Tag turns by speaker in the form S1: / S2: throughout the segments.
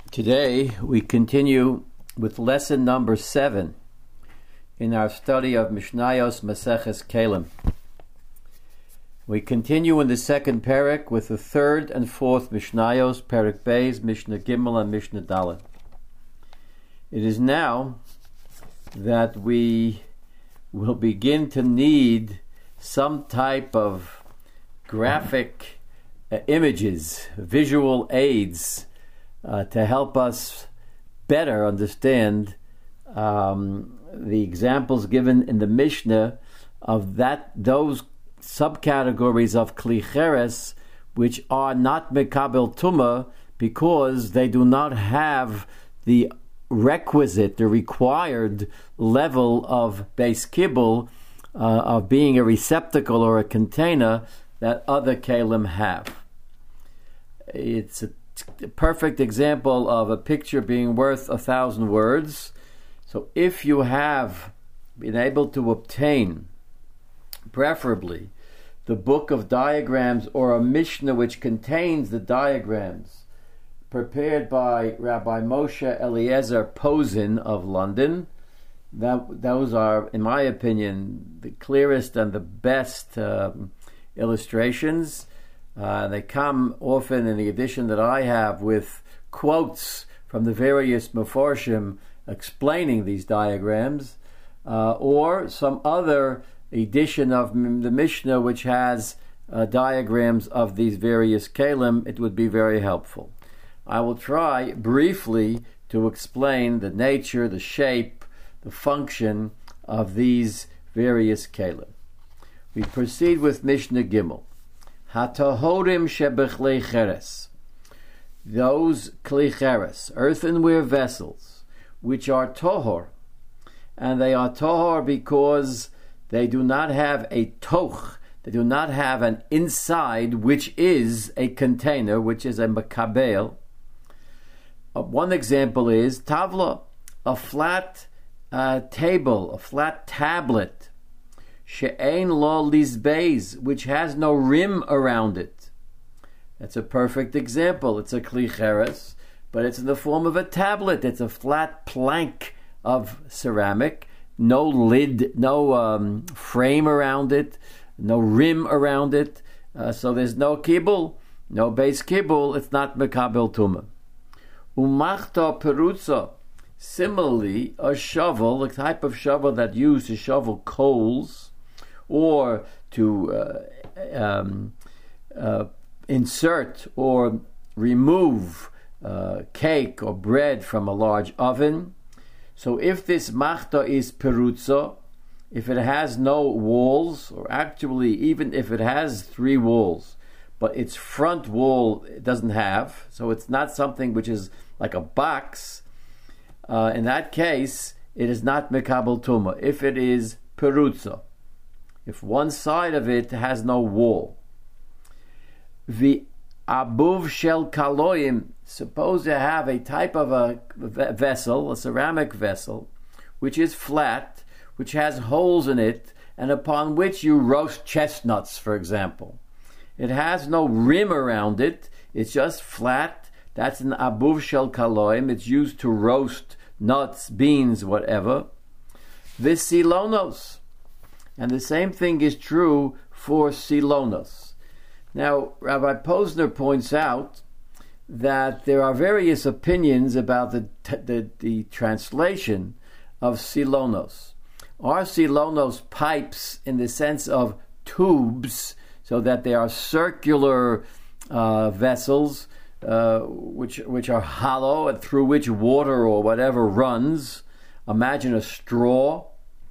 S1: Today we continue with lesson number 7 in our study of Mishnayos Maseches Kelim. We continue in the second parak with the third and fourth Mishnayos, Parak Beis, Mishnah Gimel, and Mishnah Dalet. It is now that we will begin to need some type of graphic images, visual aids, to help us better understand the examples given in the Mishnah of those subcategories of Kli Cheres which are not Mekabel Tumah because they do not have the required level of Beis Kibul, of being a receptacle or a container that other Kalim have. It's a perfect example of a picture being worth 1,000 words. So if you have been able to obtain, preferably, the book of diagrams or a Mishnah which contains the diagrams prepared by Rabbi Moshe Eliezer Posen of London, those are, in my opinion, the clearest and the best illustrations. They come often in the edition that I have with quotes from the various Meforshim explaining these diagrams, or some other edition of the Mishnah which has diagrams of these various Kalim. It would be very helpful. I will try briefly to explain the nature, the shape, the function of these various Kalim. We proceed with Mishnah Gimel. Hatahorim shebechlei cheres, those kli cheres, earthenware vessels, which are tohor, and they are tohor because they do not have a toch, they do not have an inside which is a container, which is a makabel. One example is tavla, a flat table, a flat tablet, she'ein lo lizbeis, which has no rim around it. That's a perfect example. It's a kli cheres, but it's in the form of a tablet. It's a flat plank of ceramic, no lid, no frame around it, no rim around it. So there's no kibul, no base kibul. It's not mekabel tumah. Umachta perutza. Similarly, a shovel, a type of shovel that used to shovel coals, or to insert or remove cake or bread from a large oven. So if this machta is perutza, if it has no walls, or actually even if it has 3 walls, but its front wall it doesn't have, so it's not something which is like a box, in that case, it is not mekabel tumah. If it is perutza, if one side of it has no wall. The abuv shel kaloim, suppose you have a type of a vessel, a ceramic vessel, which is flat, which has holes in it, and upon which you roast chestnuts, for example. It has no rim around it, it's just flat. That's an abuv shel kaloim. It's used to roast nuts, beans, whatever. This silonos. And the same thing is true for silonos. Now, Rabbi Posner points out that there are various opinions about the translation of silonos. Are silonos pipes in the sense of tubes, so that they are circular vessels which are hollow and through which water or whatever runs? Imagine a straw.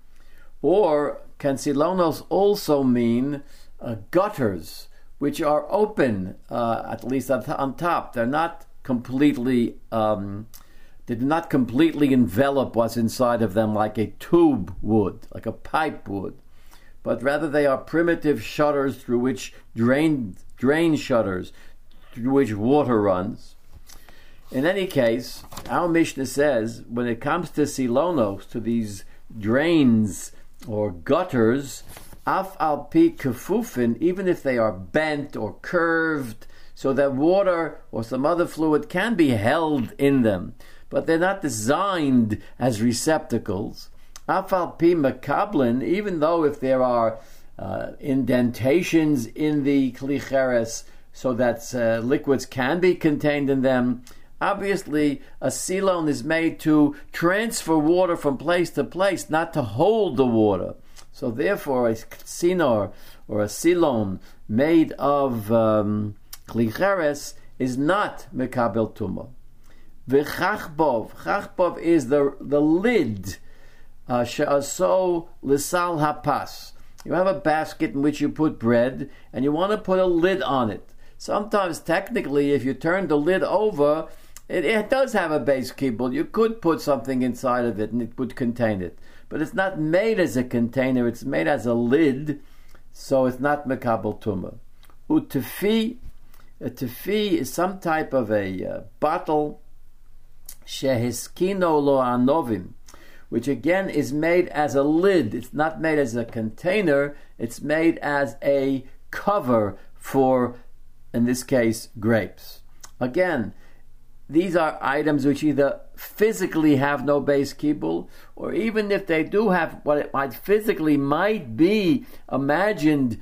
S1: Or can silonos also mean gutters, which are open, at least on top? They're not completely, they do not completely envelop what's inside of them like a tube would, like a pipe would, but rather they are primitive shutters through which drain shutters through which water runs. In any case, our Mishnah says when it comes to silonos, to these drains or gutters, af al pi kefufin, even if they are bent or curved so that water or some other fluid can be held in them, but they're not designed as receptacles. Afal pi mekablin, even though if there are indentations in the kli cheres so that liquids can be contained in them, obviously a silon is made to transfer water from place to place, not to hold the water. So therefore a sinor or a silon made of kli cheres is not mekabel tumah. V'chachbov is the lid she'aso lisal hapas. You have a basket in which you put bread, and you want to put a lid on it. Sometimes, technically, if you turn the lid over, it does have a base kibble. You could put something inside of it, and it would contain it. But it's not made as a container; it's made as a lid, so it's not mekabel tumah. Utefi, a tefi is some type of a bottle shehiskino lo anovim, which again is made as a lid. It's not made as a container, it's made as a cover for, in this case, grapes. Again, these are items which either physically have no base kibul, or even if they do have what it might be imagined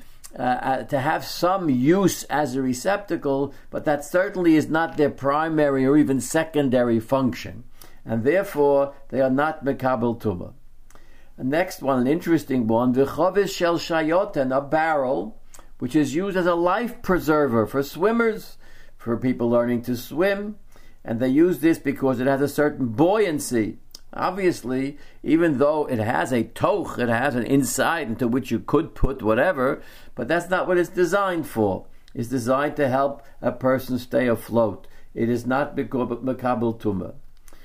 S1: to have some use as a receptacle, but that certainly is not their primary or even secondary function. And therefore, they are not mekabel tumah. The next one, an interesting one, v'chovis shel shayoten, a barrel, which is used as a life preserver for swimmers, for people learning to swim, and they use this because it has a certain buoyancy. Obviously, even though it has a toch, it has an inside into which you could put whatever, but that's not what it's designed for. It's designed to help a person stay afloat. It is not mekabel tumah.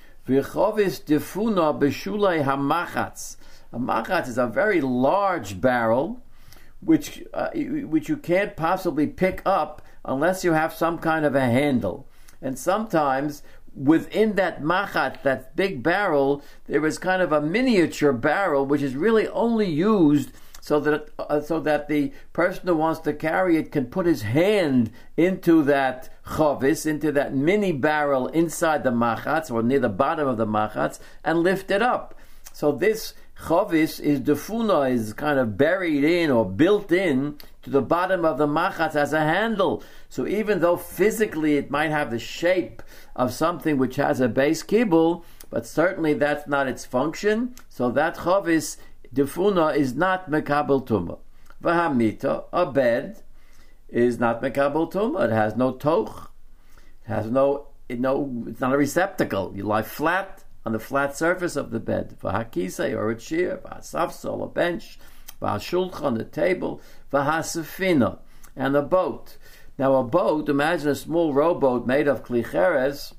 S1: V'chovis defuna b'shulei hamachatz. A machatz is a very large barrel, which you can't possibly pick up unless you have some kind of a handle. And sometimes within that machat, that big barrel, there is kind of a miniature barrel which is really only used so that the person who wants to carry it can put his hand into that chovis, into that mini barrel inside the machatz or near the bottom of the machatz, and lift it up. So this chovis is defuna, is kind of buried in or built in to the bottom of the machatz as a handle. So even though physically it might have the shape of something which has a base kibul, but certainly that's not its function. So that chovis defuna is not mekabel tumah. V'hamita, a bed, is not mekabel tumah. It has no toch. It has it's not a receptacle. You lie flat on the flat surface of the bed. V'hakisei, or a chair. V'hasafsol, a bench. V'hashulchan, a table. V'hasafina, and a boat. Now a boat, imagine a small rowboat made of kli cheres.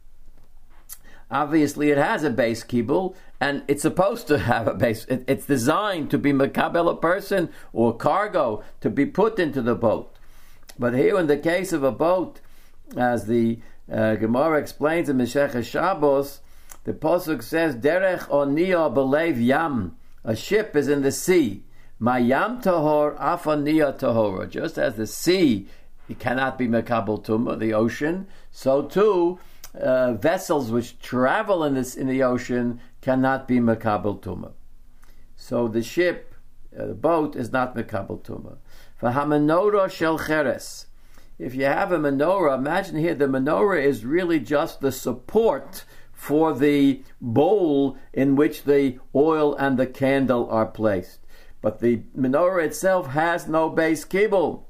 S1: Obviously, it has a base kibul, and it's supposed to have a base. It's designed to be mekabel a person or cargo to be put into the boat. But here, in the case of a boat, as the Gemara explains in Masechah Shabbos, the pasuk says, "Derech oniya belev yam." A ship is in the sea. Mayam tahor af oniya tahora. Just as the sea, it cannot be mekabel tumah, the ocean, so too vessels which travel in the ocean cannot be mekabel tumah. So the ship, the boat, is not mekabel tumah. V'hamenorah shel cheres. If you have a menorah, imagine here the menorah is really just the support for the bowl in which the oil and the candle are placed. But the menorah itself has no base kibul.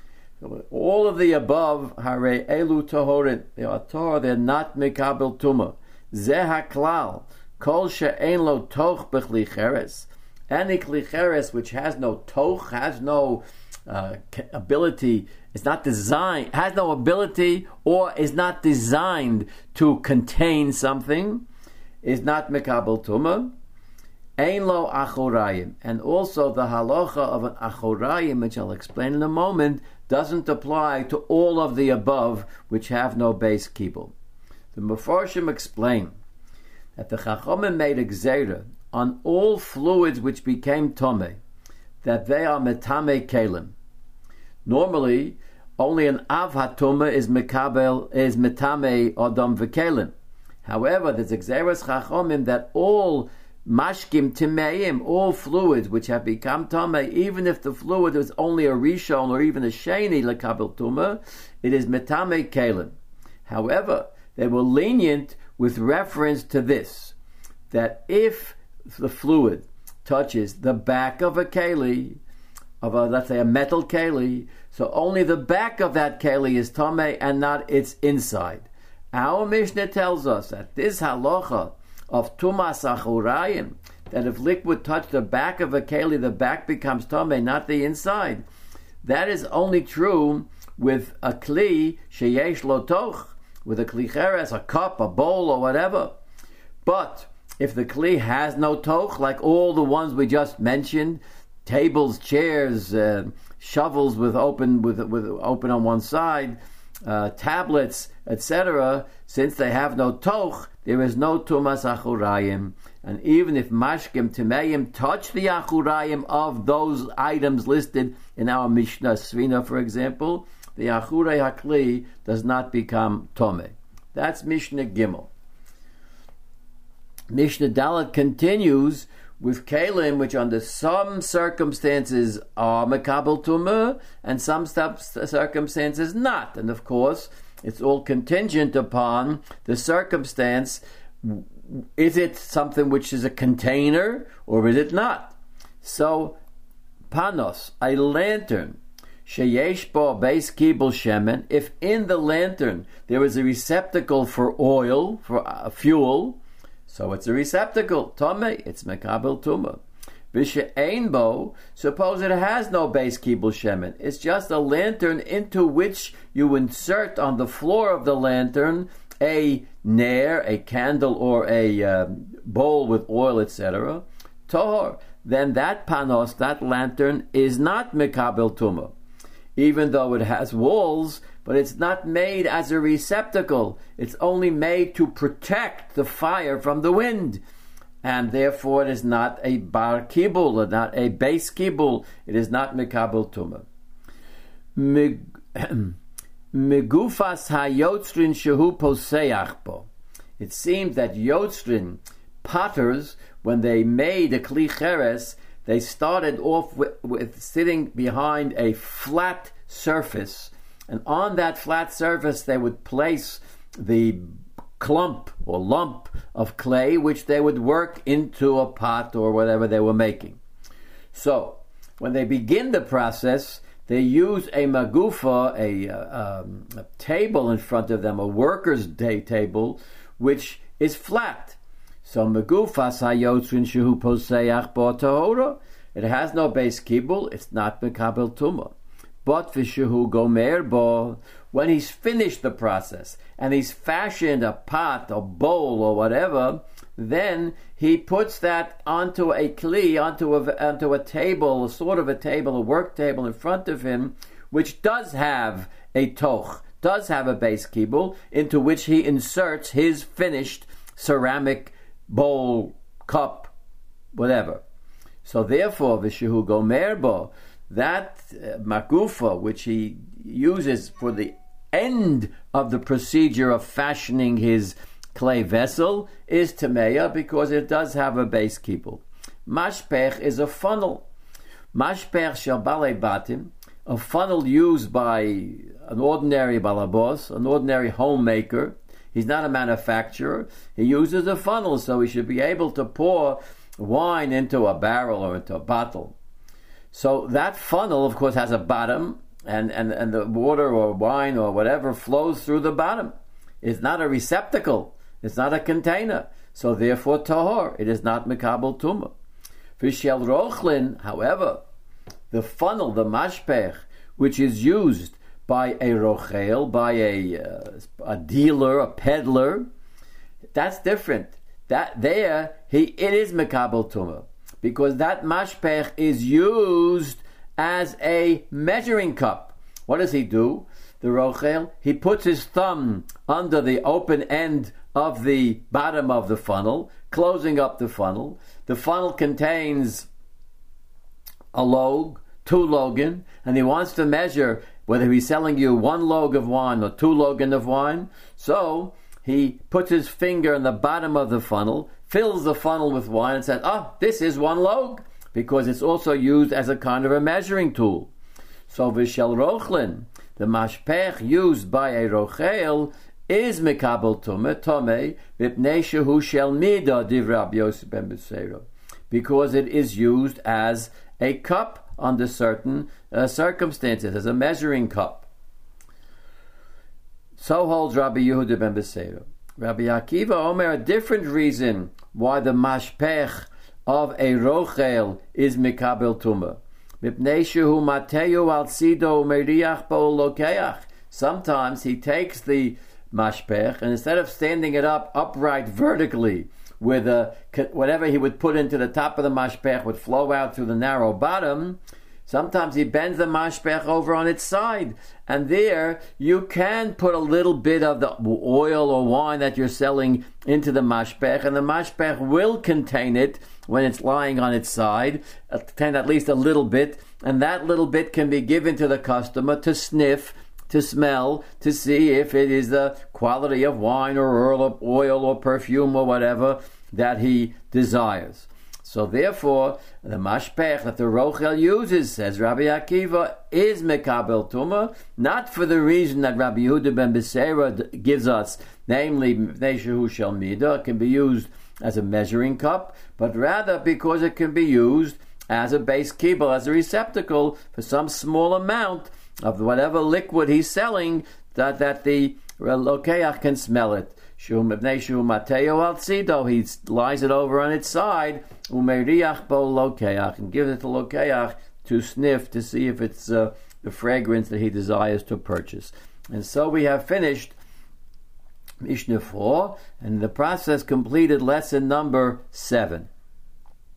S1: All of the above, hare elu tohorin, they are tahor, they're not mekabel tumah. Zeh haklal, kol she'en lo toch b'kli cheres. Any kli cheres which has no toch, has no ability, is not designed, has no ability or is not designed to contain something, is not mekabel tumah. Ein lo achorayim, and also the halacha of an achorayim, which I'll explain in a moment, doesn't apply to all of the above which have no base kibul. The Mefarshim explain that the Chachamim made a gzeira on all fluids which became tomei, that they are metame kelim. Normally, only an av hatuma is metame odom v'kelim. However, there's exeres chachomim that all mashkim timeim, all fluids which have become tame, even if the fluid is only a rishon or even a sheni lekabel tuma, it is metame kelim. However, they were lenient with reference to this, that if the fluid touches the back of a keli, let's say a metal keli, so only the back of that keli is tamei and not its inside. Our Mishnah tells us that this halacha of tumas achurayim, that if liquid touched the back of a keli, the back becomes tamei, not the inside. That is only true with a kli sheyesh lo toch, with a kli cheres, a cup, a bowl, or whatever. But if the kli has no toch, like all the ones we just mentioned, tables, chairs, shovels with open on one side, tablets, etc., since they have no toch, there is no tumas achurayim. And even if mashkim timeim touch the achurayim of those items listed in our Mishnah Svina, for example, the achure hakli does not become tome. That's Mishnah Gimel. Mishnah Dalet continues with kelim, which under some circumstances are mekabel tumah and some circumstances not. And of course, it's all contingent upon the circumstance. Is it something which is a container or is it not? So, panos, a lantern, sheyesh bo beis kibul shemen, if in the lantern there is a receptacle for oil, for fuel, so it's a receptacle, tomei, it's mekabel tumah. V'she'ein bo, suppose it has no beis kibul shemen, it's just a lantern into which you insert on the floor of the lantern a nair, a candle, or a bowl with oil, etc. Tohor, then that panos, that lantern, is not mekabel tumah, even though it has walls. But it's not made as a receptacle. It's only made to protect the fire from the wind. And therefore it is not a bar kibul, or not a base kibul. It is not mekabel tumah. Megufas hayotzrin shehu poseach bo. It seems that yotzrin, potters, when they made a kli cheres, they started off with sitting behind a flat surface. And on that flat surface, they would place the clump or lump of clay, which they would work into a pot or whatever they were making. So, when they begin the process, they use a magufa, a table in front of them, a worker's day table, which is flat. So, magufas hayotzrin shehu poseach bo tahora. It has no base kibul, it's not mekabel tumah. But v'shehu gomer bo, when he's finished the process and he's fashioned a pot, a bowl, or whatever, then he puts that onto a kli, onto a table, a sort of a table, a work table in front of him, which does have a toch, does have a base kibul, into which he inserts his finished ceramic bowl, cup, whatever. So therefore, v'shehu gomer bo, that magufa, which he uses for the end of the procedure of fashioning his clay vessel, is tameya because it does have a base kibul. Mashpech is a funnel. Mashpech shel balei batim, a funnel used by an ordinary balabos, an ordinary homemaker. He's not a manufacturer. He uses a funnel, so he should be able to pour wine into a barrel or into a bottle. So that funnel, of course, has a bottom, and the water or wine or whatever flows through the bottom. It's not a receptacle. It's not a container. So therefore, tahor, it is not mekabel tumah. V'shel rochlin, however, the funnel, the mashpech, which is used by a rochel, by a dealer, a peddler, that's different. That there, it is mekabel tumah, because that mashpech is used as a measuring cup. What does he do? The rochel, he puts his thumb under the open end of the bottom of the funnel, closing up the funnel. The funnel contains a log, 2 logan, and he wants to measure whether he's selling you 1 log of wine or 2 logan of wine. So he puts his finger in the bottom of the funnel, fills the funnel with wine, and says, this is 1 log, because it's also used as a kind of a measuring tool. So v'shel rochlin, the mashpech used by a rochel, is mekabel tomei mipnei shehu shel mida divrei Rabbi Yosef ben Beseira, because it is used as a cup under certain circumstances, as a measuring cup. So holds Rabbi Yehuda ben Beseira. Rabbi Akiva Omer, a different reason why the mashpech of a rochel is mekabel tumah. Mipnei shehu mateyu al tzido meriach bo lokeach. Sometimes he takes the mashpech, and instead of standing it up upright vertically, with whatever he would put into the top of the mashpech would flow out through the narrow bottom, sometimes he bends the mashpech over on its side, and there you can put a little bit of the oil or wine that you're selling into the mashpech, and the mashpech will contain it when it's lying on its side, contain at least a little bit, and that little bit can be given to the customer to sniff, to smell, to see if it is the quality of wine or oil or perfume or whatever that he desires. So therefore, the mashpech that the rochel uses, says Rabbi Akiva, is mekabel tumah, not for the reason that Rabbi Yehuda ben Beseira gives us, namely, mipnei shehu shel mida, it can be used as a measuring cup, but rather because it can be used as a base kibble, as a receptacle for some small amount of whatever liquid he's selling, that the lokeach can smell it. He lies it over on its side, umeriach bo lokeach, and gives it to lokeach to sniff, to see if it's the fragrance that he desires to purchase. And so we have finished Mishnah 4, and the process completed lesson number 7.